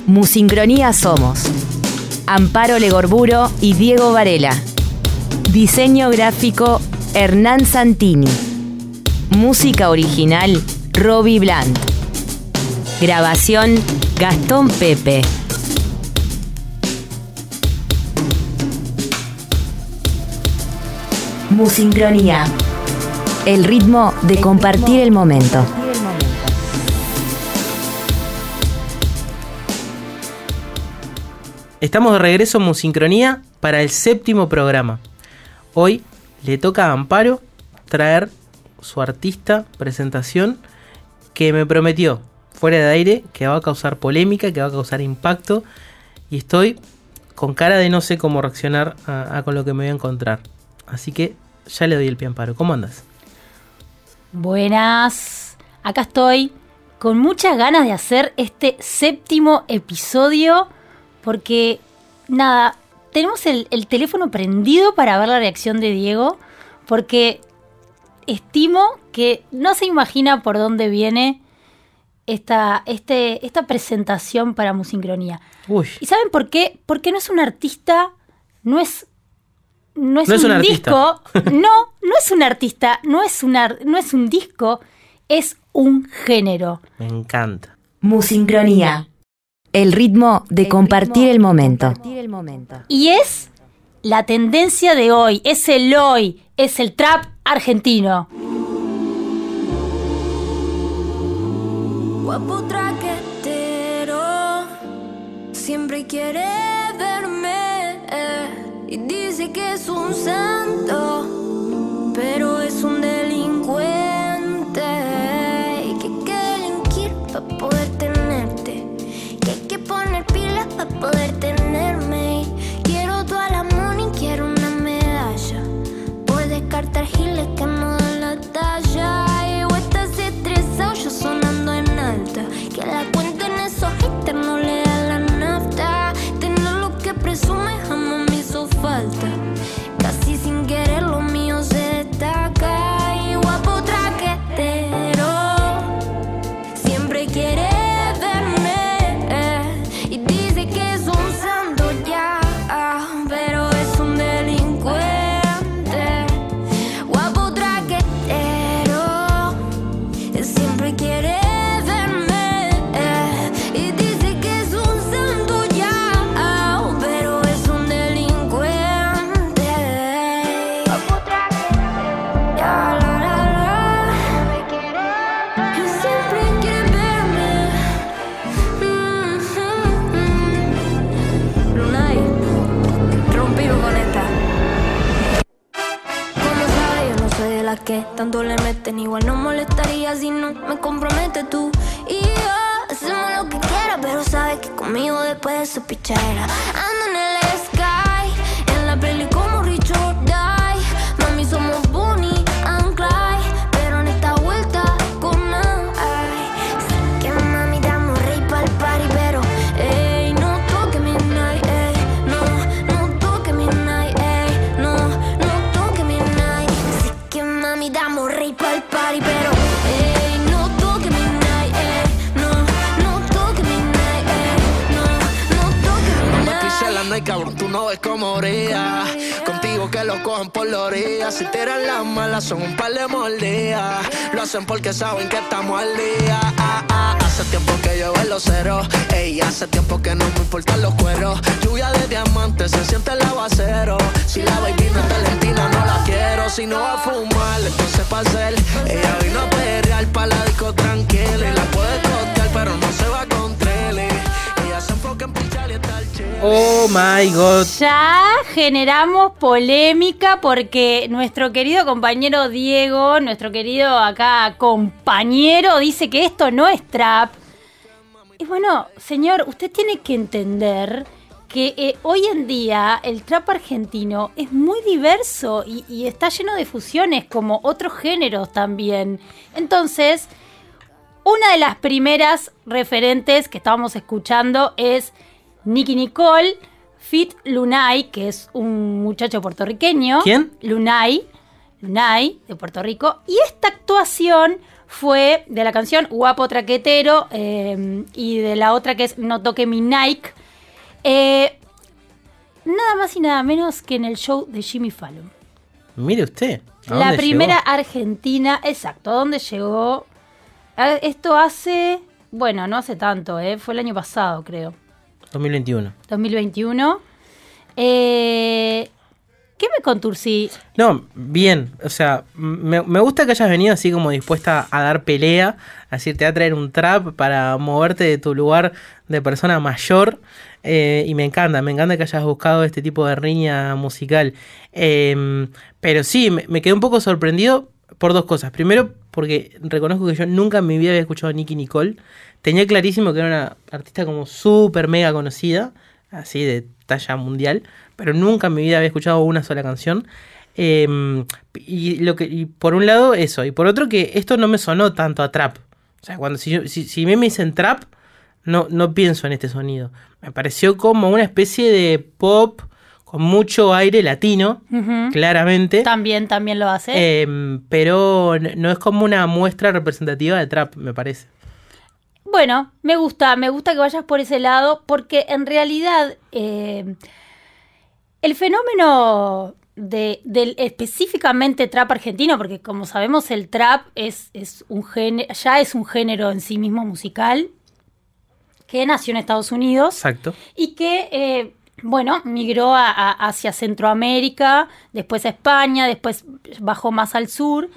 Musincronía somos Amparo Legorburo y Diego Varela. Diseño gráfico Hernán Santini. Música original Robbie Bland. Grabación Gastón Pepe. Musincronía. El ritmo de compartir el momento. Estamos de regreso en Musincronía para el 7º programa. Hoy le toca a Amparo traer su artista, presentación, que me prometió fuera de aire que va a causar polémica, que va a causar impacto, y estoy con cara de no sé cómo reaccionar con lo que me voy a encontrar. Así que ya le doy el pie a Amparo. ¿Cómo andas? Buenas, acá estoy con muchas ganas de hacer este 7º episodio porque, nada, tenemos el teléfono prendido para ver la reacción de Diego porque estimo que no se imagina por dónde viene esta presentación para Musincronía. Uy. ¿Y saben por qué? Porque no es un artista, no es un artista. disco, no es un artista, no es un disco, es un género. Me encanta. Musincronía. El ritmo de compartir el momento. Y es la tendencia de hoy, es el hoy, es el trap argentino. Guapo traquetero, siempre quiere verme, y dice que es un santo, pero es un delincuente, y que hay que delinquir para poder tenerte, que hay que poner pilas para poder tenerme. Quiero toda la money, quiero una medalla, por descartar giles que no dan la talla. Y vos estás estresado, yo sonando en alta, que la cuenta en esos haters no le da la nafta. Tener lo que presume jamás me hizo falta, casi sin querer lo mío se destaca. Y guapo traquetero, siempre quiere verme, y dice que es un santo ya, pero es un delincuente. Guapo traquetero, siempre quiere verme, y dice que es un santo ya, pero es un delincuente. Guapo traquetero, ya, y siempre quiere verme. Lunay, rompimos con esta. Como sabes, yo no soy de las que tanto le meten. Igual no molestaría si no me comprometes tú y yo. Hacemos lo que quiera, pero sabes que conmigo después de eso pichadera. Ando en el sky, en la peli como Richard Die. Mami, somos Bonnie and Clyde, pero en esta vuelta con ay. Sé que mami damos rey pa'l party, pero ey, no toque mi night, ey. No toque mi night, ey. No toque mi night. Sé que mami damos rey pa'l party, pero ey, no toque mi night, ey. No toque mi night, ey. No toque mi Me night. pise la night, cabrón, tú no ves cómo brilla. Contigo que lo cojan por la orilla. Si tiran las malas son un par de mordidas. Lo hacen porque saben que estamos al día. Hace tiempo que yo veo los ceros. Ey, hace tiempo que no me importan los cueros. Lluvia de diamantes, se siente el aguacero. Si la baby no es talentina, no la quiero. Si no va a fumar, entonces pa' hacer. Ella vino a perrear pa' la disco tranquila. Y la puede costear, pero no se va con trele. Ella se enfoca en pichar y estar chill. Oh my God. Ya generamos polémica porque nuestro querido compañero Diego, nuestro querido acá compañero, dice que esto no es trap. Y bueno, señor, usted tiene que entender que hoy en día el trap argentino es muy diverso y está lleno de fusiones como otros géneros también. Entonces, una de las primeras referentes que estábamos escuchando es Nicki Nicole feat. Lunay, que es un muchacho puertorriqueño. ¿Quién? Lunay de Puerto Rico. Y esta actuación fue de la canción Guapo Traquetero y de la otra que es No Toque Mi Nike. Nada más y nada menos que en el show de Jimmy Fallon. Mire usted. La primera argentina, exacto, ¿a dónde llegó? Esto hace, bueno, no hace tanto, fue el año pasado, creo. 2021. 2021. ¿Qué me conturcí? No, bien, o sea, me gusta que hayas venido así como dispuesta a dar pelea, a decir, te va a traer un trap para moverte de tu lugar de persona mayor, y me encanta que hayas buscado este tipo de riña musical, pero sí, me quedé un poco sorprendido por dos cosas. Primero, porque reconozco que yo nunca en mi vida había escuchado a Nicki Nicole, tenía clarísimo que era una artista como súper mega conocida, así de talla mundial, pero nunca en mi vida había escuchado una sola canción. Y por un lado eso, y por otro que esto no me sonó tanto a trap. O sea, si me dicen trap, no pienso en este sonido. Me pareció como una especie de pop con mucho aire latino, claramente. También lo hace. Pero no es como una muestra representativa de trap, me parece. Bueno, me gusta que vayas por ese lado, porque en realidad el fenómeno del específicamente trap argentino, porque como sabemos el trap es un género en sí mismo musical, que nació en Estados Unidos. Exacto. Y que, migró hacia Centroamérica, después a España, después bajó más al sur.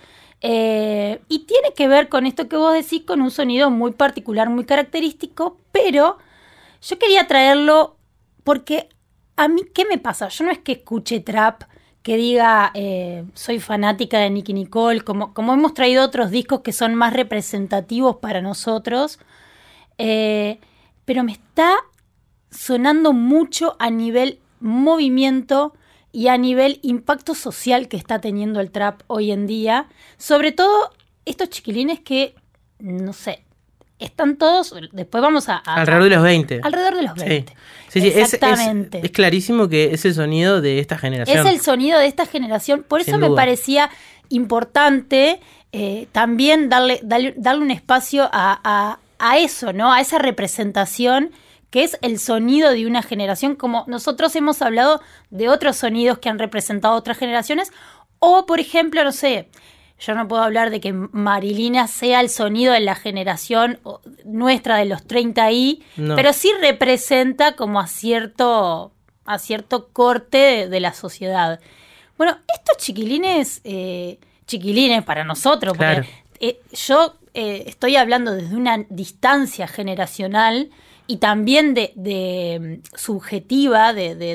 Y tiene que ver con esto que vos decís, con un sonido muy particular, muy característico, pero yo quería traerlo porque a mí, ¿qué me pasa? Yo no es que escuche trap, que diga soy fanática de Nicki Nicole, como hemos traído otros discos que son más representativos para nosotros, pero me está sonando mucho a nivel movimiento y a nivel impacto social que está teniendo el trap hoy en día. Sobre todo estos chiquilines que, no sé, están todos, después vamos a alrededor de los 20. Alrededor de los 20. Sí, exactamente. Es clarísimo que es el sonido de esta generación. Es el sonido de esta generación, por eso me parecía importante también darle un espacio a eso, ¿no? A esa representación que es el sonido de una generación, como nosotros hemos hablado de otros sonidos que han representado otras generaciones, o por ejemplo, no sé, yo no puedo hablar de que Marilina sea el sonido de la generación nuestra de los 30i, no, pero sí representa como a cierto corte de la sociedad. Bueno, estos chiquilines para nosotros, claro, porque yo estoy hablando desde una distancia generacional y también de subjetiva,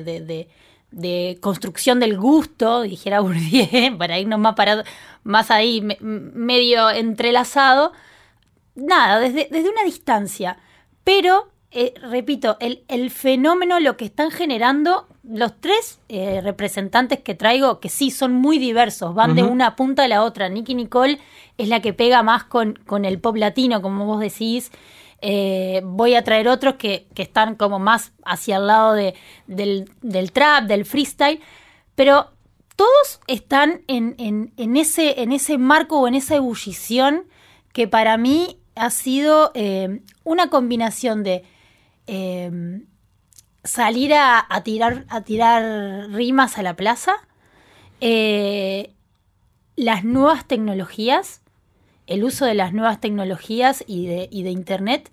de construcción del gusto, dijera Bourdieu, para irnos más ahí, medio entrelazado. Nada, desde una distancia. Pero, repito, el fenómeno, lo que están generando, los tres representantes que traigo, que sí son muy diversos, van de una punta a la otra. Nicki Nicole es la que pega más con el pop latino, como vos decís. Voy a traer otros que están como más hacia el lado del trap, del freestyle, pero todos están en ese marco o en esa ebullición que para mí ha sido una combinación de salir a tirar rimas a la plaza, las nuevas tecnologías, el uso de las nuevas tecnologías y de internet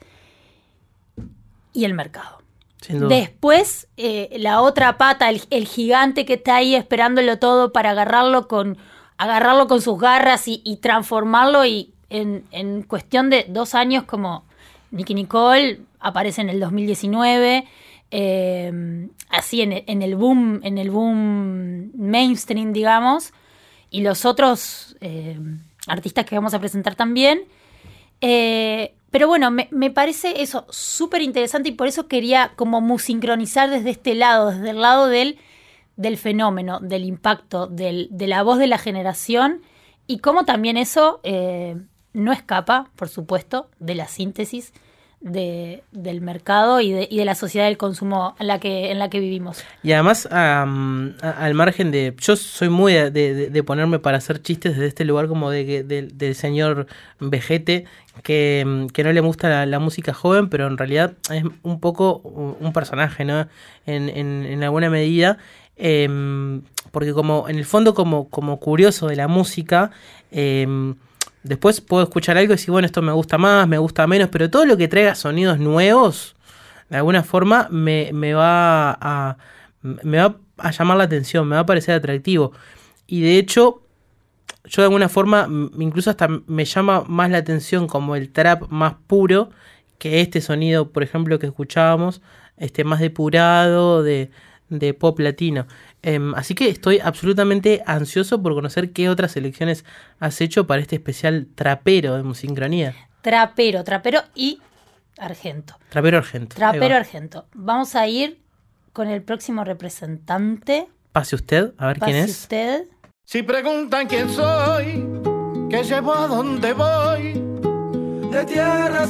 y el mercado. Sin duda. Después, la otra pata, el gigante que está ahí esperándolo todo para agarrarlo con sus garras y transformarlo, y en cuestión de 2 años, como Nicki Nicole aparece en el 2019, así en el boom mainstream, digamos, y los otros artistas que vamos a presentar también. Pero bueno, me parece eso súper interesante, y por eso quería como sincronizar desde este lado, desde el lado del fenómeno, del impacto, de la voz de la generación, y cómo también eso no escapa, por supuesto, de la síntesis del mercado y de la sociedad del consumo en la que vivimos. Y además, al margen de... Yo soy muy de ponerme para hacer chistes desde este lugar como del señor vejete que no le gusta la música joven, pero en realidad es un poco un personaje, ¿no? En alguna medida, porque como en el fondo como curioso de la música... después puedo escuchar algo y decir, bueno, esto me gusta más, me gusta menos, pero todo lo que traiga sonidos nuevos, de alguna forma, me va a llamar la atención, me va a parecer atractivo. Y de hecho, yo de alguna forma, incluso hasta me llama más la atención como el trap más puro, que este sonido, por ejemplo, que escuchábamos, más depurado, de pop latino. Así que estoy absolutamente ansioso por conocer qué otras selecciones has hecho para este especial trapero de Musincronía. Trapero y argento. Trapero argento. Trapero argento. Vamos a ir con el próximo representante. Pase usted, a ver quién es. Pase usted. Si preguntan quién soy, qué llevo, a dónde voy, de Tierra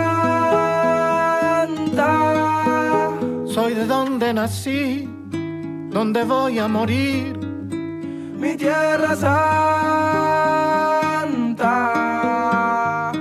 Santa. Soy de donde nací, donde voy a morir, mi Tierra Santa.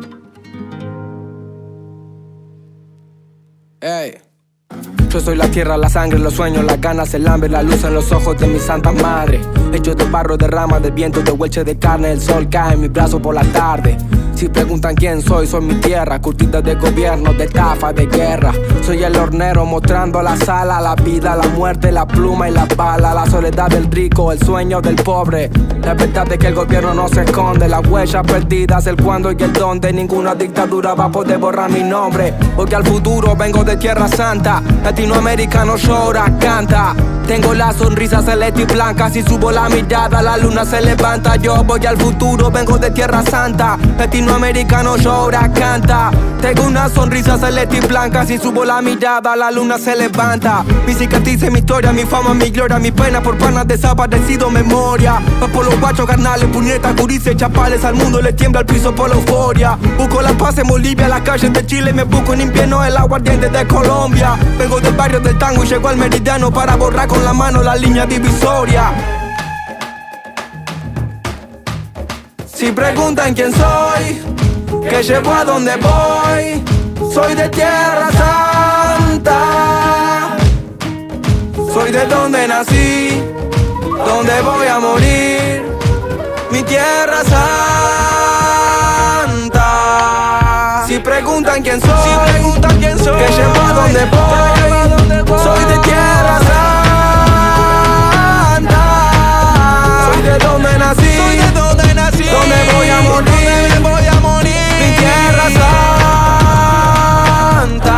Hey. Yo soy la tierra, la sangre, los sueños, las ganas, el hambre, la luz en los ojos de mi santa madre. Hecho de barro, de ramas, de viento, de huelche de carne, el sol cae en mi brazo por la tarde. Si preguntan quién soy mi tierra, curtida de gobierno, de estafa, de guerra. Soy el hornero mostrando la sala, la vida, la muerte, la pluma y la bala. La soledad del rico, el sueño del pobre. La verdad de que el gobierno no se esconde. Las huellas perdidas, el cuándo y el dónde. Ninguna dictadura va a poder borrar mi nombre. Porque al futuro vengo de Tierra Santa. Latinoamericano llora, canta. Tengo la sonrisa celeste y blanca. Si subo la mirada, la luna se levanta. Yo voy al futuro, vengo de Tierra Santa. Latinoamericano llora, canta. Tengo una sonrisa celeste y blanca. Si subo la mirada, la luna se levanta. Mi cicatriz, mi historia, mi fama, mi gloria. Mi pena por panas desaparecido, memoria. Va por los guachos, carnales, puñetas, curices, chapales. Al mundo le tiembla el piso por la euforia. Busco la paz en Bolivia, las calles de Chile. Me busco en invierno el aguardiente de Colombia. Vengo del barrio del tango y llego al meridiano para borrar con la mano la línea divisoria. Si preguntan quién soy, qué llevo, a dónde voy, soy de Tierra Santa. Soy de donde nací, donde voy a morir, mi Tierra Santa. Si preguntan quién soy, qué llevo, a dónde voy, soy de Tierra Santa. Soy de donde nací, donde voy a morir, mi Tierra Santa.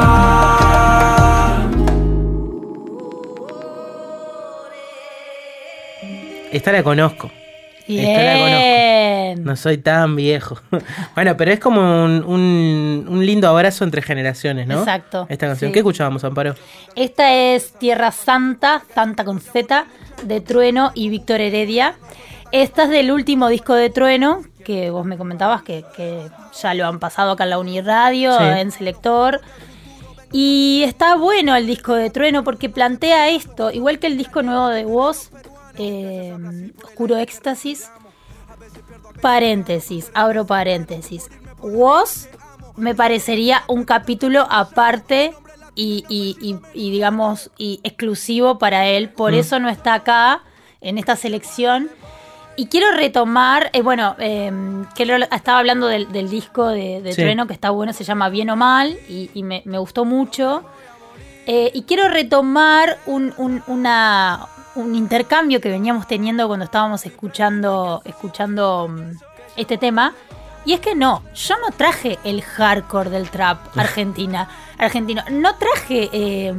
Esta la conozco. Bien. Esta la conozco. No soy tan viejo. Bueno, pero es como un lindo abrazo entre generaciones, ¿no? Exacto. Esta canción. Sí. ¿Qué escuchábamos, Amparo? Esta es Tierra Santa, Santa con Z, de Trueno y Víctor Heredia. Esta es del último disco de Trueno, que vos me comentabas que ya lo han pasado acá en la Uniradio, Sí. en Selector. Y está bueno el disco de Trueno porque plantea esto, igual que el disco nuevo de Woz, Oscuro Éxtasis. Paréntesis, abro paréntesis. Woz me parecería un capítulo aparte y digamos y exclusivo para él, por eso no está acá en esta selección. Y quiero retomar, que estaba hablando del disco de Sí. Trueno, que está bueno, se llama Bien o Mal, y me gustó mucho. Y quiero retomar un intercambio que veníamos teniendo cuando estábamos escuchando este tema. Y es que yo no traje el hardcore del trap argentino. No traje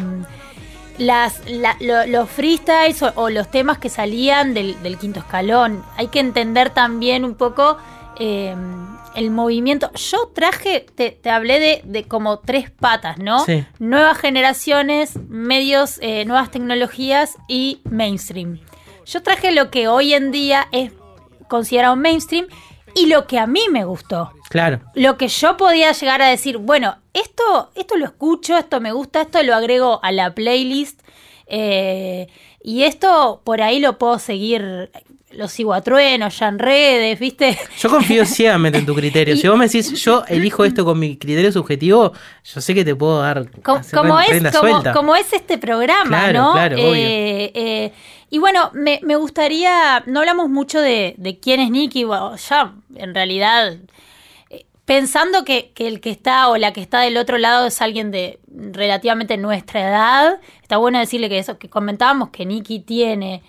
los freestyles o los temas que salían del quinto escalón. Hay que entender también un poco el movimiento. Yo traje, te hablé de como tres patas, ¿no? Sí. Nuevas generaciones, medios, nuevas tecnologías y mainstream. Yo traje lo que hoy en día es considerado mainstream y lo que a mí me gustó. Claro. Lo que yo podía llegar a decir, bueno, esto lo escucho, esto me gusta, esto lo agrego a la playlist, y esto por ahí lo puedo seguir, lo sigo a Trueno, ya en redes, ¿viste? Yo confío ciegamente en tu criterio. Si vos me decís, yo elijo esto con mi criterio subjetivo, yo sé que te puedo dar rienda suelta. Como es este programa, claro, ¿no? Claro, obvio. Y bueno, me gustaría, no hablamos mucho de quién es Nicky, bueno, ya en realidad, pensando que el que está o la que está del otro lado es alguien de relativamente nuestra edad, está bueno decirle que eso que comentábamos, que Nicky tiene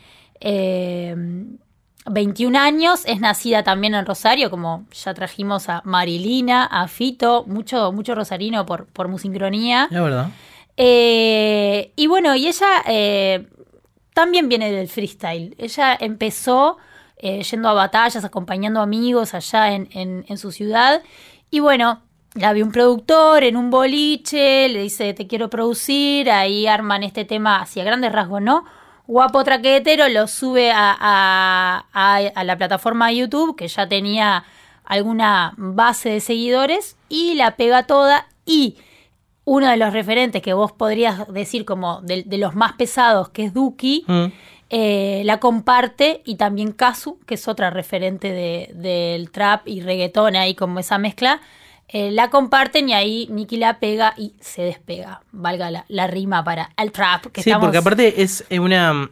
21 años, es nacida también en Rosario, como ya trajimos a Marilina, a Fito, mucho rosarino por Musincronía. Es verdad. Y bueno, y ella también viene del freestyle. Ella empezó yendo a batallas, acompañando amigos allá en su ciudad. Y bueno, la vio un productor en un boliche, le dice, te quiero producir, ahí arman este tema hacia grandes rasgos, ¿no? Guapo Traquetero lo sube a la plataforma de YouTube, que ya tenía alguna base de seguidores, y la pega toda. Y uno de los referentes que vos podrías decir como de los más pesados, que es Duki, la comparte, y también Kazu, que es otra referente del trap y reggaetón, ahí como esa mezcla, la comparten, y ahí Nicky la pega y se despega, valga la rima para el trap. Que sí, estamos... porque aparte es una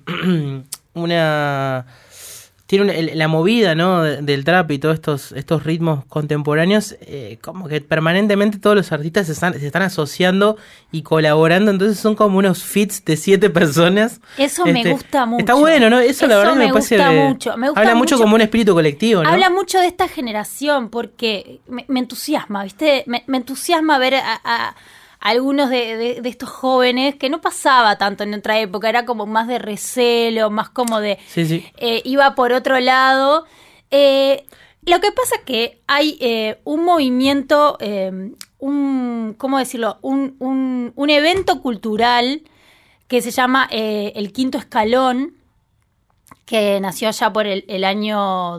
tiene la movida, ¿no? del trap y todos estos ritmos contemporáneos, como que permanentemente todos los artistas se están asociando y colaborando, entonces son como unos feats de 7 personas. Eso me gusta mucho. Está bueno, ¿no? Eso la verdad me parece gusta mucho. Habla mucho como un espíritu colectivo, ¿no? Habla mucho de esta generación, porque me entusiasma, ¿viste? Me entusiasma ver a algunos de estos jóvenes, que no pasaba tanto en otra época, era como más de recelo, más como de... Sí. Iba por otro lado. Lo que pasa es que hay un movimiento, ¿cómo decirlo? Un evento cultural que se llama El Quinto Escalón, que nació allá por el año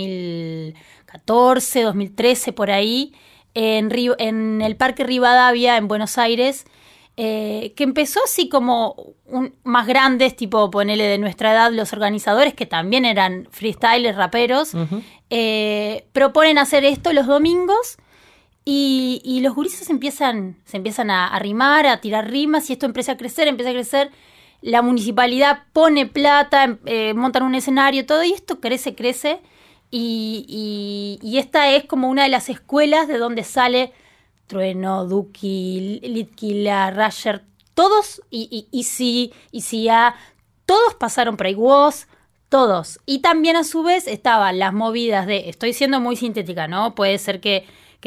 2014, 2013, por ahí, en el Parque Rivadavia, en Buenos Aires, que empezó así como más grandes, tipo ponele de nuestra edad, los organizadores, que también eran freestylers, raperos, proponen hacer esto los domingos, y los gurises se empiezan a rimar, a tirar rimas, y esto empieza a crecer. La municipalidad pone plata, montan un escenario, todo, y esto crece. Y esta es como una de las escuelas de donde sale Trueno, Duki, Litkila, Rasher, todos, y todos pasaron por ahí, Woz, todos. Y también a su vez estaban las movidas estoy siendo muy sintética, ¿no? Puede ser que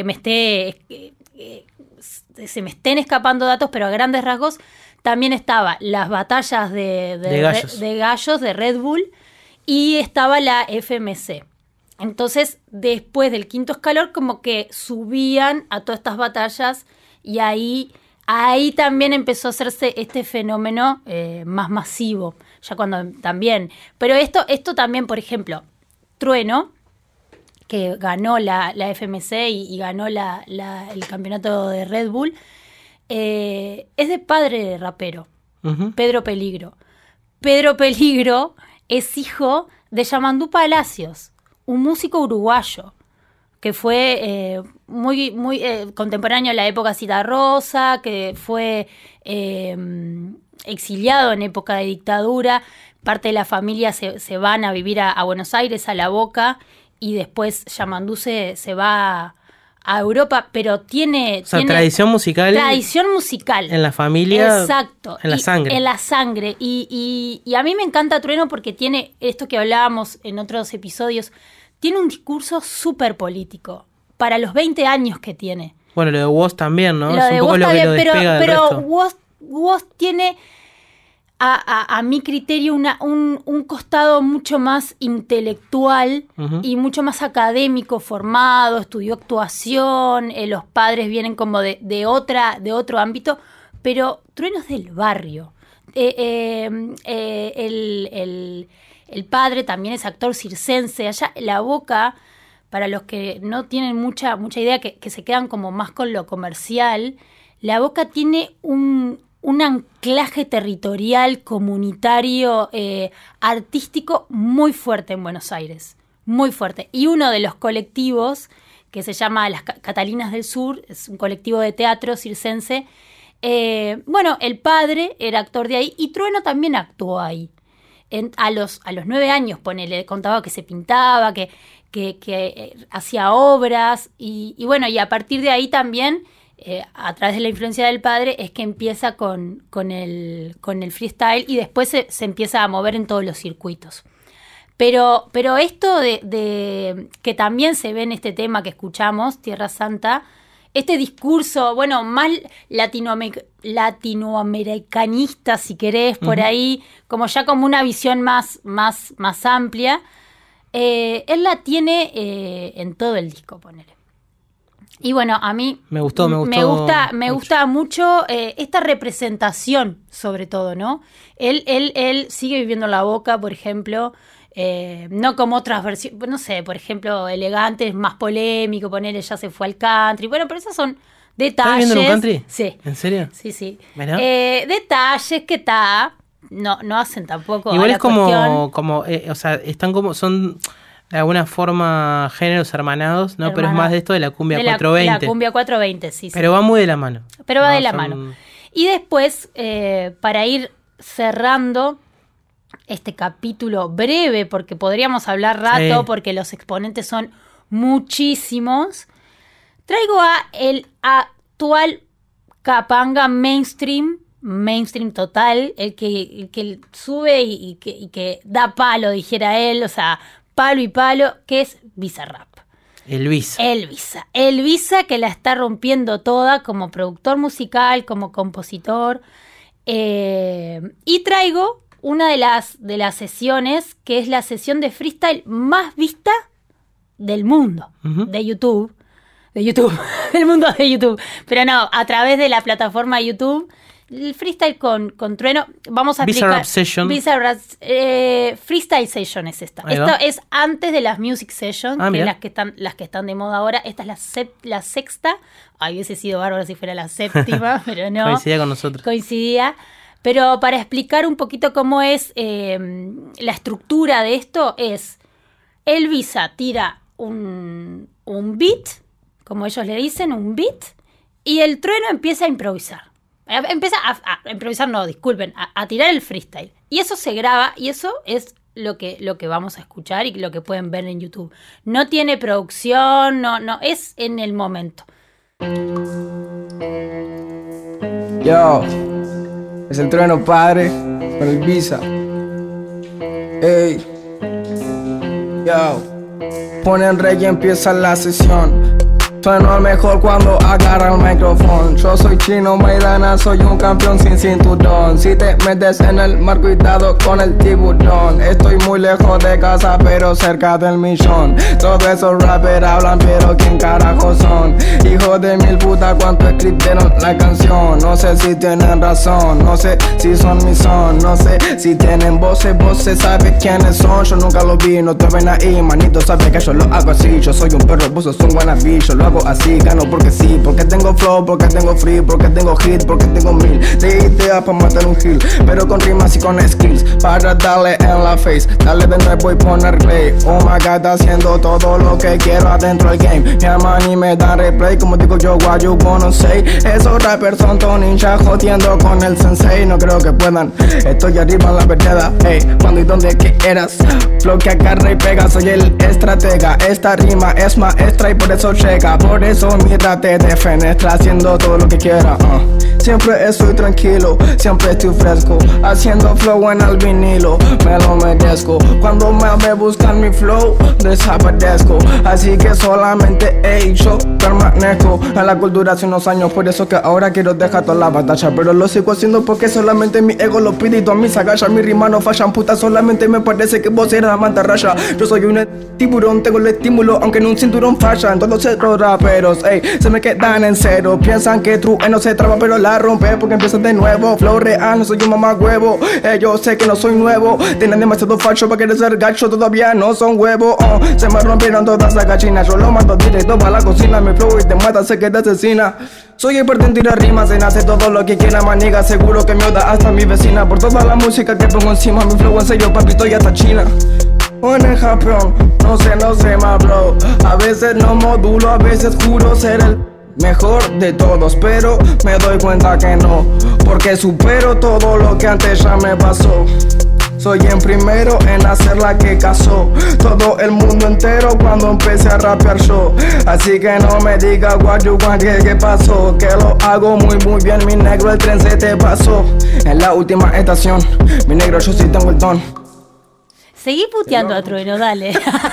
se me estén escapando datos, pero a grandes rasgos también estaban las batallas de gallos de Red Bull, y estaba la FMC. Entonces, después del Quinto Escalón, como que subían a todas estas batallas, y ahí también empezó a hacerse este fenómeno más masivo, ya cuando también. Pero esto también, por ejemplo, Trueno, que ganó la FMC y ganó el campeonato de Red Bull, es de padre de rapero, Pedro Peligro. Pedro Peligro es hijo de Yamandú Palacios, un músico uruguayo que fue muy contemporáneo a la época Citarrosa, que fue exiliado en época de dictadura. Parte de la familia se van a vivir a Buenos Aires, a La Boca, y después Yamandú se va a Europa, pero tiene tradición musical. Tradición musical. En la familia. Exacto. En la sangre. En la sangre. Y a mí me encanta Trueno porque tiene esto que hablábamos en otros episodios. Tiene un discurso súper político para los 20 años que tiene. Bueno, lo de Woz también, ¿no? Lo es de un poco Woz lo que también, lo despega del resto. pero Woz tiene, a mi criterio, un costado mucho más intelectual y mucho más académico, formado, estudió actuación, los padres vienen como de otro ámbito, pero Trueno es del barrio. El padre también es actor circense. Allá La Boca, para los que no tienen mucha idea, que se quedan como más con lo comercial, La Boca tiene un anclaje territorial, comunitario, artístico muy fuerte en Buenos Aires, muy fuerte. Y uno de los colectivos, que se llama Las Catalinas del Sur, es un colectivo de teatro circense. El padre era actor de ahí y Trueno también actuó ahí. A los 9 años, ponele, contaba que se pintaba, que hacía obras y a partir de ahí también, a través de la influencia del padre, es que empieza con el freestyle y después se empieza a mover en todos los circuitos. Pero esto de que también se ve en este tema que escuchamos, Tierra Santa, este discurso, más latinoamericanista, si querés, por ahí, como una visión más amplia, él la tiene en todo el disco, ponele. Y a mí me gusta mucho esta representación, sobre todo, ¿no? Él sigue viviendo en La Boca, por ejemplo, no como otras versiones, no sé, por ejemplo, Elegante es más polémico, ponele, ya se fue al country, pero esos son detalles. ¿Estás viviendo en un country? Sí. ¿En serio? Sí. Detalles que no hacen tampoco. Igual es están son de alguna forma géneros hermanados, ¿no? Pero es más de esto de la cumbia 420. La cumbia 420, sí. Pero va muy de la mano. Pero va de la mano. Y después, para ir cerrando este capítulo breve, porque podríamos hablar rato, porque los exponentes son muchísimos, traigo a el actual capanga mainstream total, el que sube y que da palo, dijera él, palo y palo, que es Bizarrap. Elvisa, que la está rompiendo toda como productor musical, como compositor. Y traigo una de las sesiones, que es la sesión de freestyle más vista del mundo, de YouTube, del mundo de YouTube. Pero no, a través de la plataforma YouTube, el freestyle con Trueno. Vamos a explicar. Freestyle Session es esta. Esto es antes de las Music Sessions, que las que están de moda ahora. Esta es la sexta. Ay, hubiese sido bárbaro si fuera la séptima, pero no. Coincidía con nosotros. Pero para explicar un poquito cómo es la estructura de esto, es Elvisa tira un beat, como ellos le dicen, un beat, y el Trueno empieza a improvisar. Empieza a improvisar, a tirar el freestyle. Y eso se graba, y eso es lo que vamos a escuchar y lo que pueden ver en YouTube. No tiene producción, no, es en el momento. Yo, es el Trueno padre con el Visa. Ey, yo, ponen rey y empieza la sesión. Sueno mejor cuando agarra el micrófono. Yo soy Chino Maidana, soy un campeón sin cinturón. Si te metes en el mar, cuidado con el tiburón. Estoy muy lejos de casa, pero cerca del millón. Todos esos rappers hablan, pero ¿quién carajo son? Hijos de mil putas, ¿cuánto escribieron la canción? No sé si tienen razón, no sé si son mi son. No sé si tienen voces, sabes quiénes son. Yo nunca lo vi, no te ven ahí, manito, sabes que yo lo hago así. Yo soy un perro, vos sos un wannabe, lo hago así, gano porque sí, porque tengo flow, porque tengo free, porque tengo hit, porque tengo mil de ideas para matar un hill, pero con rimas y con skills, para darle en la face, darle de nuevo y poner play. Oh my god, haciendo todo lo que quiero adentro del game, mi hermano y me dan replay, como digo yo, what you wanna say. Esos rappers son todo ninja jodiendo con el sensei, no creo que puedan, estoy arriba en la vereda, hey, cuando y donde quieras, flow que agarra y pega, soy el estratega, esta rima es maestra y por eso llega. Por eso mírate de fenestra haciendo todo lo que quiera. Siempre estoy tranquilo, siempre estoy fresco, haciendo flow en el vinilo, me lo merezco. Cuando me buscan mi flow, desaparezco. Así que solamente yo permanezco en la cultura hace unos años. Por eso que ahora quiero dejar toda la batalla, pero lo sigo haciendo porque solamente mi ego lo pide y todas mis agallas. Mis rimas no fallan, puta, solamente me parece que vos eres la mantarraya. Yo soy un tiburón, tengo el estímulo, aunque en un cinturón falla. En todos los raperos, ey, se me quedan en cero. Piensan que Trueno se traba pero la rompe porque empiezan de nuevo. Flow real, no soy un mamagüevo, yo sé que no soy nuevo. Tienen demasiado falso para querer ser gacho, todavía no son huevos. Se me rompieron todas las gallinas, yo lo mando directo para la cocina. Mi flow y te mata, sé que te asesina. Soy experto en tirar rimas, en hacer todo lo que quiera, maniga. Seguro que me oda hasta mi vecina por toda la música que pongo encima. Mi flow en serio, papi, estoy hasta China. O en el Japón, no sé más, bro. A veces no modulo, a veces juro ser el mejor de todos, pero me doy cuenta que no, porque supero todo lo que antes ya me pasó. Soy en primero en hacer la que casó todo el mundo entero cuando empecé a rapear yo. Así que no me diga what you want, que pasó, que lo hago muy bien, mi negro, el tren se te pasó. En la última estación, mi negro, yo sí tengo el don. Seguí puteando a Trueno, dale.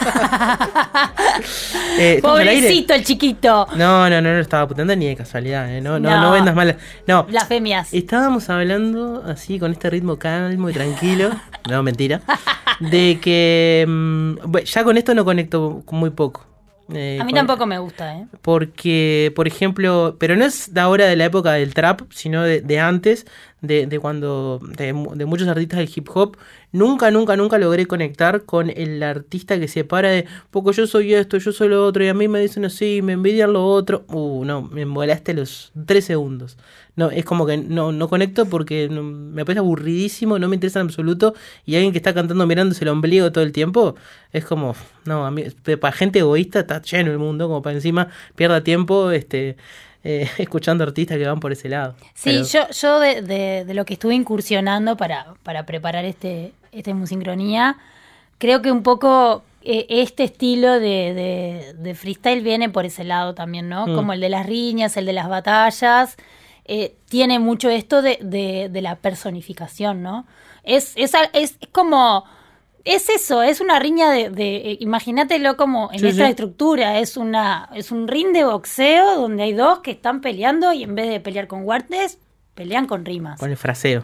Pobrecito el chiquito. No lo estaba puteando ni de casualidad, no vendas mal. No. Blasfemias. Estábamos hablando así con este ritmo calmo y tranquilo. No, mentira. De que ya con esto no conecto muy poco. A mí tampoco me gusta, Porque, por ejemplo, pero no es de ahora de la época del trap, sino de antes, de cuando, de muchos artistas del hip hop. Nunca logré conectar con el artista que se para de, porque yo soy esto, yo soy lo otro, y a mí me dicen así, me envidian lo otro. No, me volaste los 3 segundos. No, es como que no conecto porque me parece aburridísimo, no me interesa en absoluto. Y alguien que está cantando mirándose el ombligo todo el tiempo, es como, no, a mí, para gente egoísta está lleno el mundo, como para encima pierda tiempo, escuchando artistas que van por ese lado. Sí, pero yo de lo que estuve incursionando para preparar este Musincronía, creo que un poco este estilo de freestyle viene por ese lado también, ¿no? Como el de las riñas, el de las batallas, tiene mucho esto de la personificación, ¿no? Es como... Es eso, es una riña de imagínatelo como en esta estructura, es un ring de boxeo donde hay dos que están peleando y en vez de pelear con guantes, pelean con rimas. Con el fraseo.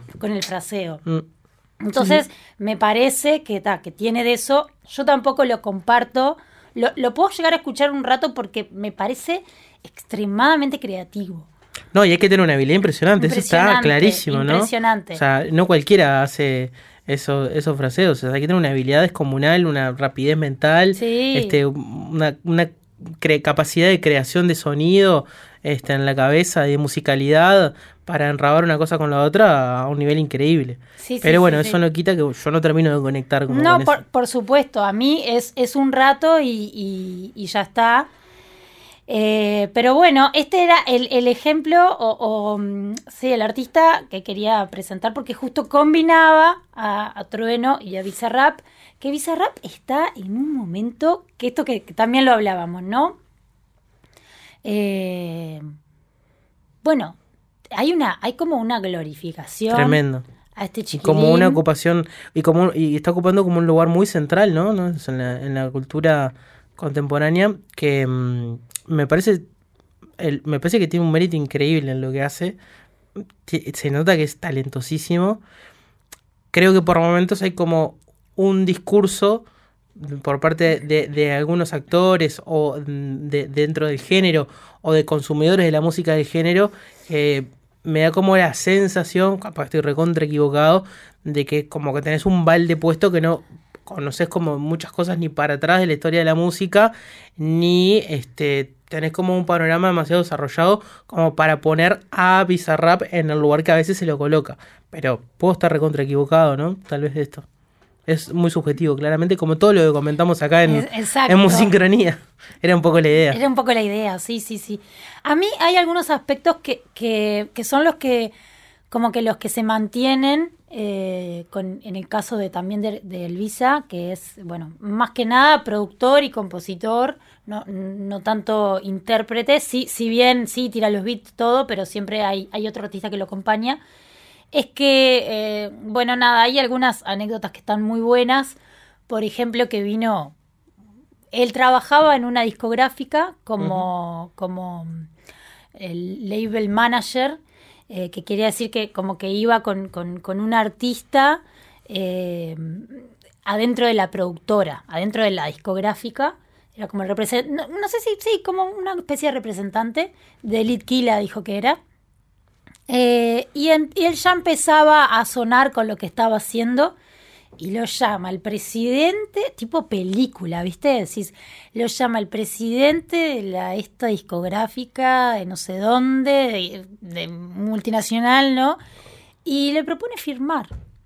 Entonces, me parece que tiene de eso. Yo tampoco lo comparto, lo puedo llegar a escuchar un rato porque me parece extremadamente creativo. No, y hay que tener una habilidad impresionante, eso está clarísimo, ¿no? Impresionante. O sea, no cualquiera hace esos fraseos, o sea, hay que tener una habilidad descomunal, una rapidez mental, una capacidad de creación de sonido en la cabeza, de musicalidad, para enrabar una cosa con la otra a un nivel increíble. Pero bueno, eso no quita que yo no termino de conectar con eso. Por supuesto, a mí es un rato y ya está. Pero bueno, este era el ejemplo el artista que quería presentar, porque justo combinaba a Trueno y a Bizarrap, que Bizarrap está en un momento que esto que también lo hablábamos, ¿no? Bueno, hay como una glorificación tremendo a este chiquilín, como una ocupación y está ocupando como un lugar muy central, ¿no? En la cultura contemporánea, que me parece que tiene un mérito increíble en lo que hace. Se nota que es talentosísimo. Creo que por momentos hay como un discurso por parte de algunos actores o dentro del género o de consumidores de la música del género, me da como la sensación, capaz estoy recontra equivocado, de que como que tenés un balde puesto que no conoces como muchas cosas ni para atrás de la historia de la música, ni tenés como un panorama demasiado desarrollado como para poner a Bizarrap en el lugar que a veces se lo coloca. Pero puedo estar recontra equivocado, ¿no? Tal vez de esto. Es muy subjetivo, claramente, como todo lo que comentamos acá en Musincronía. Era un poco la idea. Sí. A mí hay algunos aspectos que son los que, como que los que se mantienen, en el caso también de Elvisa, que es, bueno, más que nada productor y compositor, no tanto intérprete, si bien sí tira los beats, todo, pero siempre hay otro artista que lo acompaña. Es que, hay algunas anécdotas que están muy buenas. Por ejemplo, que vino... Él trabajaba en una discográfica como el label manager, que quería decir que como que iba con un artista adentro de la productora, adentro de la discográfica. Era como el representante, no sé si como una especie de representante de Litquila, dijo que era. Y él ya empezaba a sonar con lo que estaba haciendo y lo llama el presidente, tipo película, ¿viste? Decís, lo llama el presidente de esta discográfica de no sé dónde, de multinacional, ¿no? Y le propone firmar.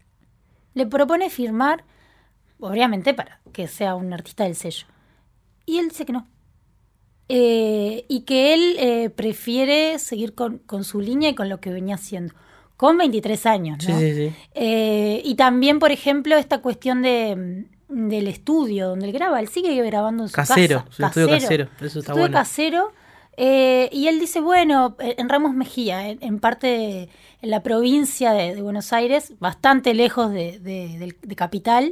Obviamente para que sea un artista del sello. Y él dice que no. Y que él prefiere seguir con su línea y con lo que venía haciendo. Con 23 años, ¿no? Sí. Y también, por ejemplo, esta cuestión del estudio donde él graba. Él sigue grabando en su casa. Estudio casero. Eso está bueno. Casero. Y él dice, bueno, en Ramos Mejía, en parte en la provincia de Buenos Aires, bastante lejos de Capital.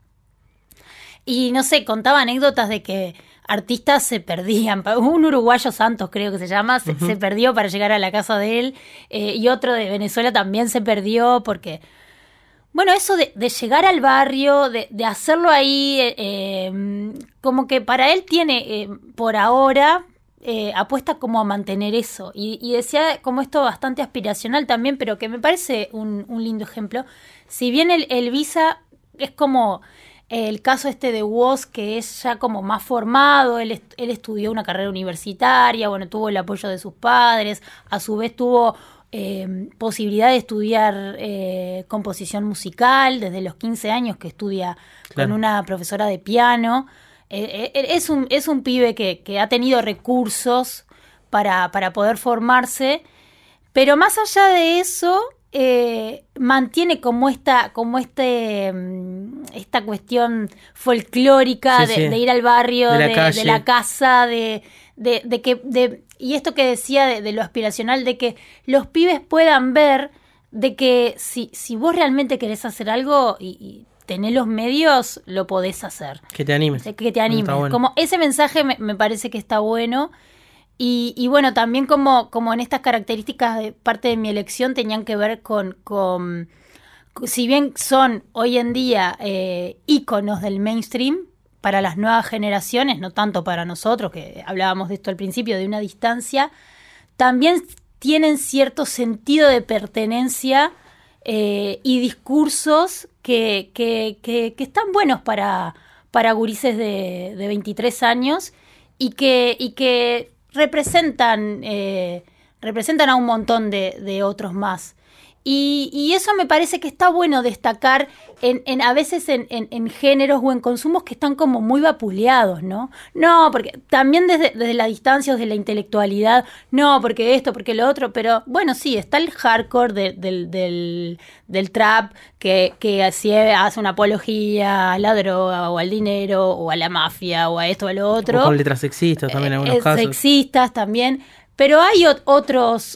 Y no sé, contaba anécdotas de que artistas se perdían. Un uruguayo, Santos creo que se llama, se perdió para llegar a la casa de él. Y otro de Venezuela también se perdió porque... Bueno, eso de llegar al barrio, de hacerlo ahí, como que para él tiene, por ahora, apuesta como a mantener eso. Y decía como esto bastante aspiracional también, pero que me parece un lindo ejemplo. Si bien el Visa es como... El caso de Woz, que es ya como más formado, él estudió una carrera universitaria, bueno, tuvo el apoyo de sus padres, a su vez tuvo posibilidad de estudiar composición musical desde los 15 años que estudia con una profesora de piano. Es un pibe que ha tenido recursos para poder formarse, pero más allá de eso... mantiene como esta cuestión folclórica de ir al barrio, de la casa, y esto que decía de lo aspiracional, de que los pibes puedan ver de que si vos realmente querés hacer algo y tenés los medios, lo podés hacer. Que te animes. Bueno. Como ese mensaje me parece que está bueno. Y bueno, también como en estas características de parte de mi elección tenían que ver con si bien son hoy en día íconos del mainstream para las nuevas generaciones, no tanto para nosotros, que hablábamos de esto al principio, de una distancia, también tienen cierto sentido de pertenencia y discursos que están buenos para gurises de 23 años y que representan a un montón de otros más. Y eso me parece que está bueno destacar a veces en géneros o en consumos que están como muy vapuleados, ¿no? No, porque también desde la distancia o desde la intelectualidad, no, porque esto, porque lo otro, pero bueno, sí, está el hardcore del trap que así hace una apología a la droga o al dinero o a la mafia o a esto o a lo otro. O con letras sexistas también en algunos casos. Sexistas también, pero hay otros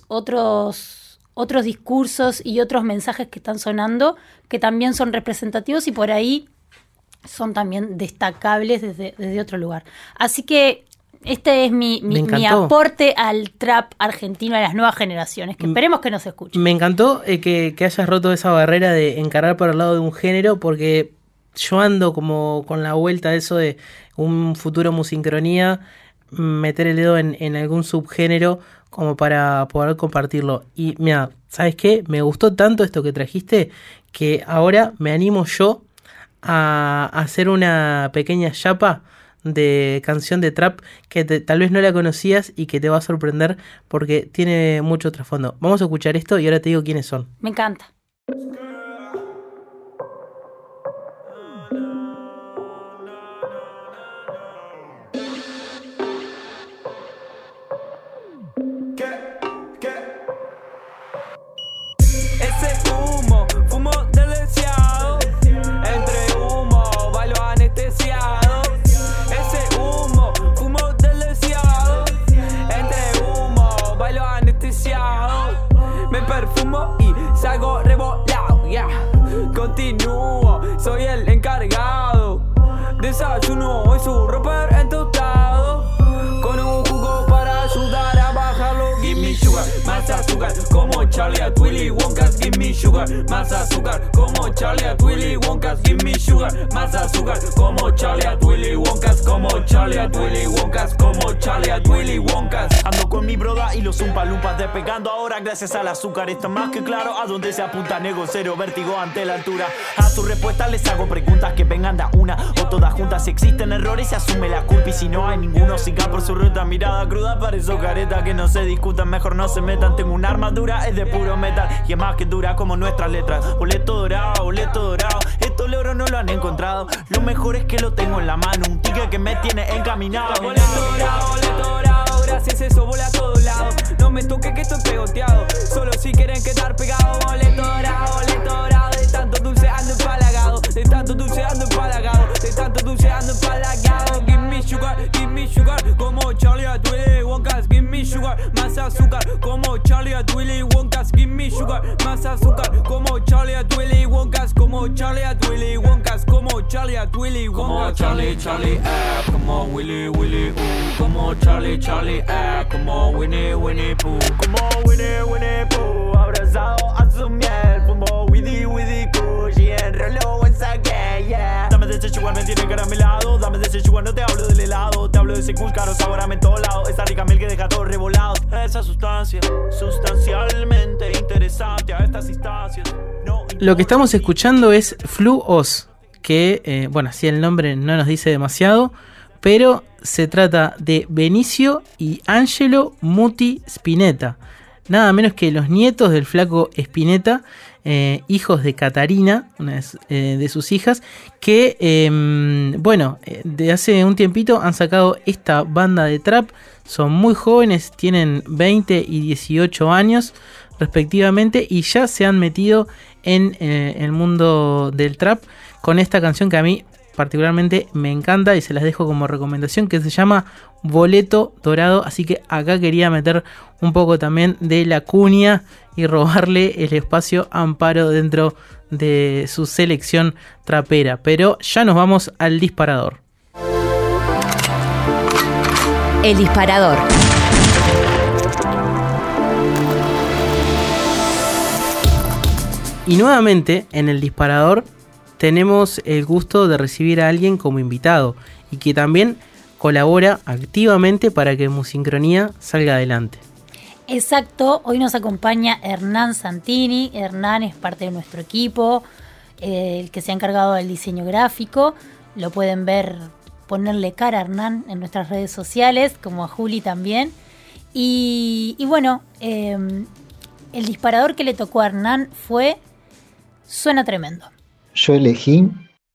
discursos y otros mensajes que están sonando que también son representativos y por ahí son también destacables desde otro lugar. Así que este es mi aporte al trap argentino, a las nuevas generaciones, que esperemos que nos escuchen. Me encantó que hayas roto esa barrera de encarar por el lado de un género, porque yo ando como con la vuelta de eso de un futuro musincronía, meter el dedo en algún subgénero como para poder compartirlo. Y mira, ¿sabes qué? Me gustó tanto esto que trajiste que ahora me animo yo a hacer una pequeña chapa de canción de trap que tal vez no la conocías y que te va a sorprender porque tiene mucho trasfondo. Vamos a escuchar esto y ahora te digo quiénes son. Me encanta. Continúo, soy el encargado. Desayuno hoy su romper entostado con un jugo para ayudar a bajarlo. Give me sugar, más azúcar como Charlie a Willy Wonka. Give me sugar, más azúcar como como Charlie at Willy Wonka's, give me sugar, más azúcar, como Charlie at Willy Wonka's, como Charlie at Willy Wonka's, como Charlie at Willy Wonka's. Ando con mi broda y los zumpalumpas despegando ahora gracias al azúcar. Está más que claro a dónde se apunta, nego cero, vértigo ante la altura. A su respuesta les hago preguntas que vengan de una o todas juntas. Si existen errores se asume la culpa y si no hay ninguno siga por su ruta. Mirada cruda para esos caretas que no se discutan, mejor no se metan. Tengo una armadura, es de puro metal y es más que dura como nuestras letras. Boleto dorado, boleto dorado, estos logros no lo han encontrado. Lo mejor es que lo tengo en la mano, un ticket que me tiene encaminado. Boleto dorado, gracias eso volé a todos lados. No me toque que estoy pegoteado, solo si quieren quedar pegado. Boleto dorado, de tanto dulce ando empalagado, de tanto dulce ando empalagado, de tanto dulce ando empalagado. Give me sugar, como Charlie at Willy Wonka's, give me sugar, más azúcar, como Charlie at Willy Wonka's, give me sugar, más azúcar, como Charlie at Willy Wonka's, como Charlie at Willy Wonka's, como Charlie at Willy Wonka's. Como Charlie, como Willy, como Charlie, como Winnie Pooh, como Winnie Pooh, abrazado a su miel, como Winnie Kush y enroló en sake, yeah. Dame de ese chihuahua, me tiene caramelado, dame de ese chihuahua, no te hablo del helado, te hablo de ese Kush caro, sabor a mentolado, esa rica miel que deja todo revolado. Esa sustancia, sustancialmente interesante a estas instancias. No, Lo que estamos escuchando es Flu Oz, que, bueno, así el nombre no nos dice demasiado, pero se trata de Benicio y Angelo Muti Spinetta, nada menos que los nietos del flaco Spinetta, hijos de Catarina, una de sus hijas, que, bueno, de hace un tiempito han sacado esta banda de trap. Son muy jóvenes, tienen 20 y 18 años respectivamente, y ya se han metido en el mundo del trap con esta canción que a mí particularmente me encanta y se las dejo como recomendación, que se llama Boleto Dorado. Así que acá quería meter un poco también de la cuña y robarle el espacio a Amparo dentro de su selección trapera. Pero ya nos vamos al disparador. El disparador. Y nuevamente en el disparador tenemos el gusto de recibir a alguien como invitado y que también colabora activamente para que Musincronía salga adelante. Exacto, hoy nos acompaña Hernán Santini. Hernán es parte de nuestro equipo, el que se ha encargado del diseño gráfico. Lo pueden ver, ponerle cara a Hernán en nuestras redes sociales, como a Juli también. Y bueno, el disparador que le tocó a Hernán fue Suena Tremendo. Yo elegí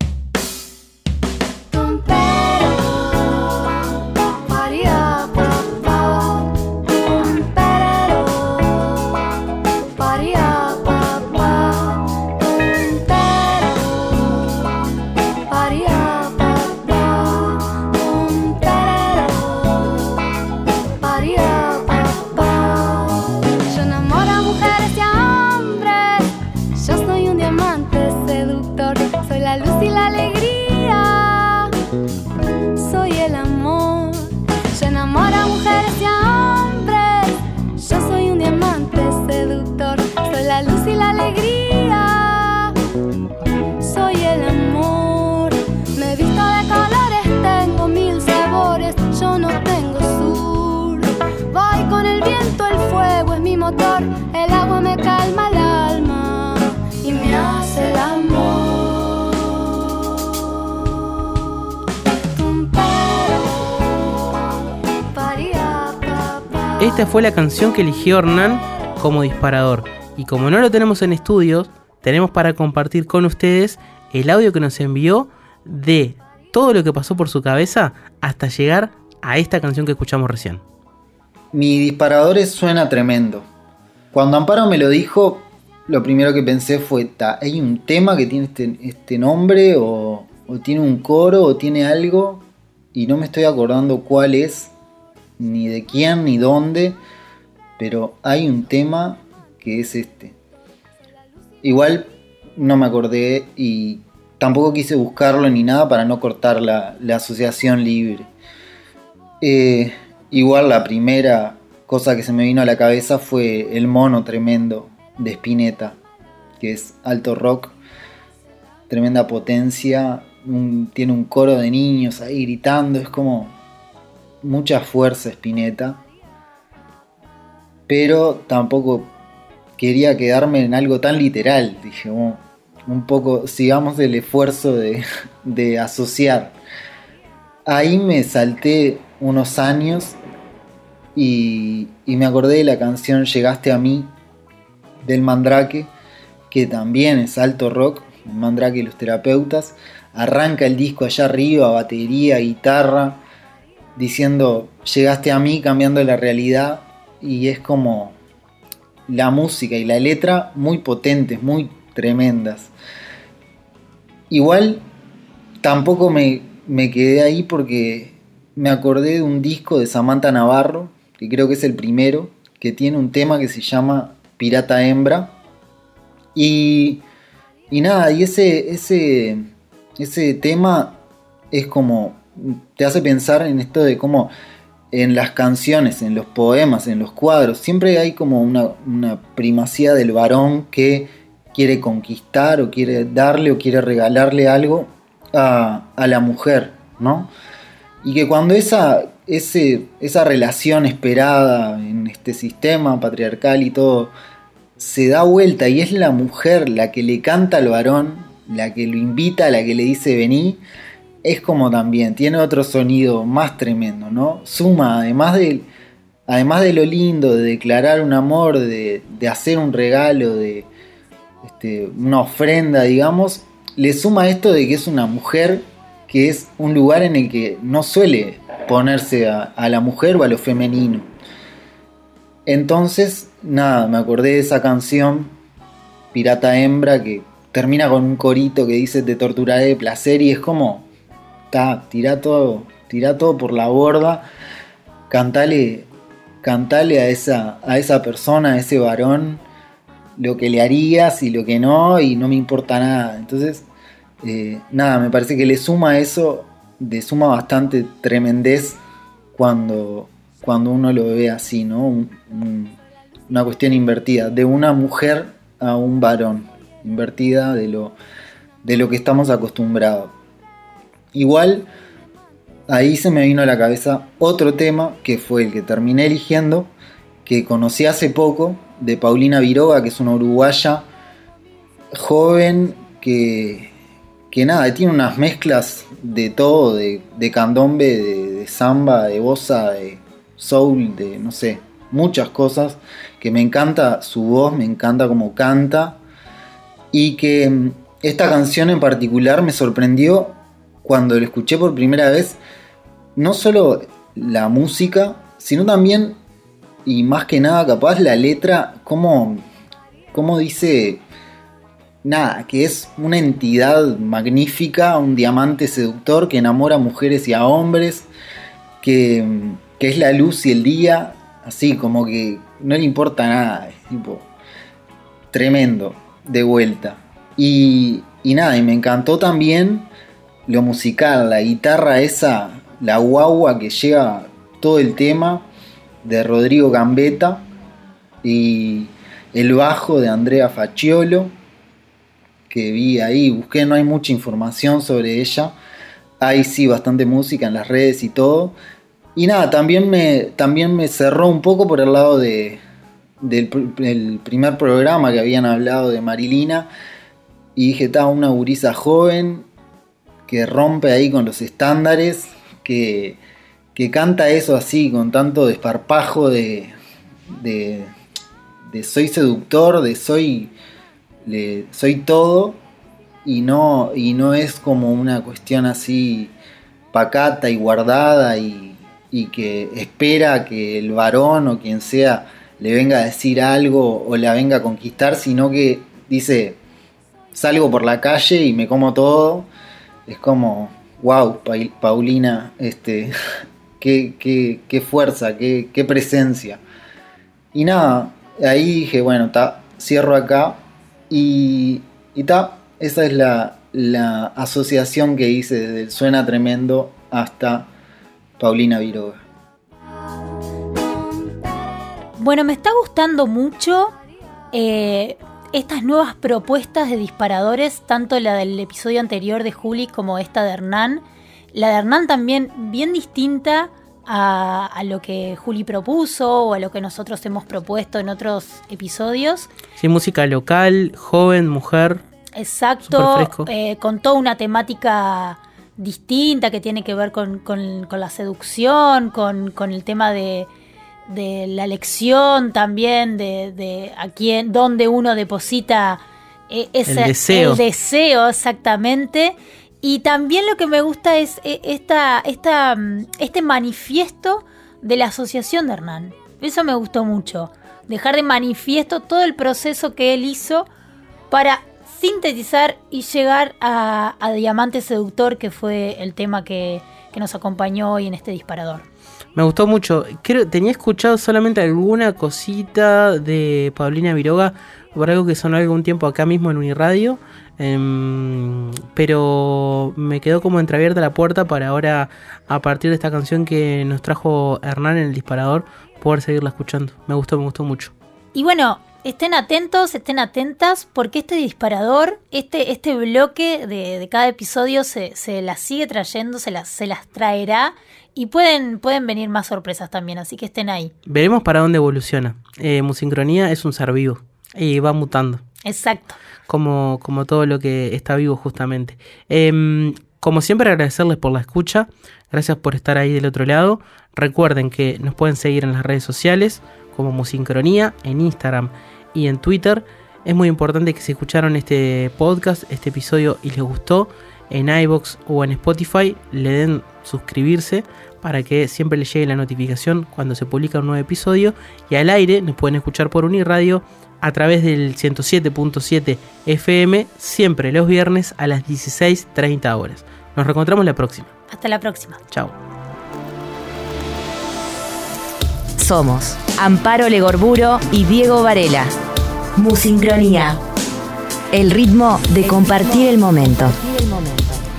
el agua me calma el alma y me hace el amor. Esta fue la canción que eligió Hernán como disparador. Y como no lo tenemos en estudios, tenemos para compartir con ustedes el audio que nos envió de todo lo que pasó por su cabeza hasta llegar a esta canción que escuchamos recién. Mi disparador es Suena Tremendo. Cuando Amparo me lo dijo, lo primero que pensé fue, ¿hay un tema que tiene este nombre? O tiene un coro, o tiene algo, y no me estoy acordando cuál es, ni de quién, ni dónde, pero hay un tema que es este. Igual no me acordé y tampoco quise buscarlo ni nada para no cortar la asociación libre. Igual la primera cosa que se me vino a la cabeza fue El Mono Tremendo de Spinetta, que es alto rock. tremenda potencia, tiene un coro de niños ahí gritando, es como mucha fuerza Spinetta, pero tampoco quería quedarme en algo tan literal, dije, un poco, sigamos el esfuerzo de asociar. Ahí me salté unos años y me acordé de la canción Llegaste a mí del Mandrake, que también es alto rock, el Mandrake y los Terapeutas. Arranca el disco allá arriba, batería, guitarra, diciendo llegaste a mí, cambiando la realidad, y es como la música y la letra muy potentes, muy tremendas. Igual tampoco me quedé ahí porque me acordé de un disco de Samantha Navarro, que creo que es el primero, que tiene un tema que se llama Pirata Hembra. Y nada, y ese tema es como, te hace pensar en esto de cómo en las canciones, en los poemas, en los cuadros, siempre hay como una primacía del varón que quiere conquistar o quiere darle o quiere regalarle algo a la mujer, ¿no? Y que cuando esa relación esperada en este sistema patriarcal y todo se da vuelta y es la mujer la que le canta al varón, la que lo invita, la que le dice vení, es como también tiene otro sonido más tremendo, ¿no? Suma, además de lo lindo, de declarar un amor, de hacer un regalo, de una ofrenda, digamos, le suma esto de que es una mujer, que es un lugar en el que no suele ponerse a la mujer o a lo femenino. Entonces, nada, me acordé de esa canción, Pirata Hembra, que termina con un corito que dice te torturaré de placer, y es como, tirá todo por la borda, cantale a esa persona, a ese varón, lo que le harías y lo que no, y no me importa nada. Entonces, nada, me parece que le suma eso, le suma bastante tremendez cuando uno lo ve así, ¿no? Una cuestión invertida, de una mujer a un varón, invertida de lo que estamos acostumbrados. Igual, ahí se me vino a la cabeza otro tema, que fue el que terminé eligiendo, que conocí hace poco, de Paulina Viroga, que es una uruguaya joven que nada, tiene unas mezclas de todo, de candombe, de samba, de bossa, de soul, de no sé, muchas cosas, que me encanta su voz, me encanta cómo canta, y que esta canción en particular me sorprendió cuando la escuché por primera vez, no solo la música, sino también, y más que nada capaz, la letra, cómo dice, nada, que es una entidad magnífica, un diamante seductor que enamora a mujeres y a hombres, que es la luz y el día, así como que no le importa nada, es tipo tremendo, de vuelta. Y nada, y me encantó también lo musical, la guitarra esa, la guagua que lleva todo el tema, de Rodrigo Gambetta, y el bajo de Andrea Facciolo, que vi ahí, busqué, no hay mucha información sobre ella, hay sí bastante música en las redes y todo, y nada, también me cerró un poco por el lado del primer programa que habían hablado de Marilina, y dije, está una gurisa joven que rompe ahí con los estándares, que canta eso así, con tanto desparpajo de soy seductor, de soy todo, y no es como una cuestión así pacata y guardada y que espera que el varón o quien sea le venga a decir algo o la venga a conquistar, sino que dice, salgo por la calle y me como todo. Es como, wow, Paulina, qué fuerza, qué presencia. Y nada, ahí dije, bueno, cierro acá. Y esa es la asociación que hice desde el Suena Tremendo hasta Paulina Viroga. Bueno, me está gustando mucho estas nuevas propuestas de disparadores, tanto la del episodio anterior de Juli como esta de Hernán. La de Hernán también bien distinta a lo que Juli propuso o a lo que nosotros hemos propuesto en otros episodios. Sí, música local, joven, mujer. Exacto, con toda una temática distinta que tiene que ver con la seducción, con el tema de la elección también, de a quién, dónde uno deposita el deseo, exactamente. Y también lo que me gusta es este manifiesto de la asociación de Hernán. Eso me gustó mucho. Dejar de manifiesto todo el proceso que él hizo para sintetizar y llegar a Diamante Seductor, que fue el tema que nos acompañó hoy en este disparador. Me gustó mucho. Tenía escuchado solamente alguna cosita de Paulina Viroga por algo que sonó algún tiempo acá mismo en Uniradio. Pero me quedó como entreabierta la puerta para ahora, a partir de esta canción que nos trajo Hernán en el disparador, poder seguirla escuchando. Me gustó mucho. Y bueno, estén atentos, estén atentas, porque este disparador, este bloque de cada episodio se las sigue trayendo, se las traerá, y pueden venir más sorpresas también, así que estén ahí. Veremos para dónde evoluciona. Musincronía es un ser vivo y va mutando. Exacto. Como todo lo que está vivo justamente. Como siempre, agradecerles por la escucha. Gracias por estar ahí del otro lado. Recuerden que nos pueden seguir en las redes sociales como Musincronía, en Instagram y en Twitter. Es muy importante que si escucharon este podcast, este episodio, y les gustó, en iVoox o en Spotify le den suscribirse para que siempre les llegue la notificación cuando se publica un nuevo episodio. Y al aire nos pueden escuchar por Uniradio a través del 107.7 FM, siempre los viernes a las 16:30 horas. Nos reencontramos la próxima. Hasta la próxima. Chao. Somos Amparo Legorburo y Diego Varela. Musincronía. El ritmo de compartir el momento.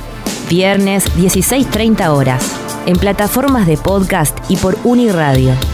Viernes 16:30 horas. En plataformas de podcast y por Uniradio.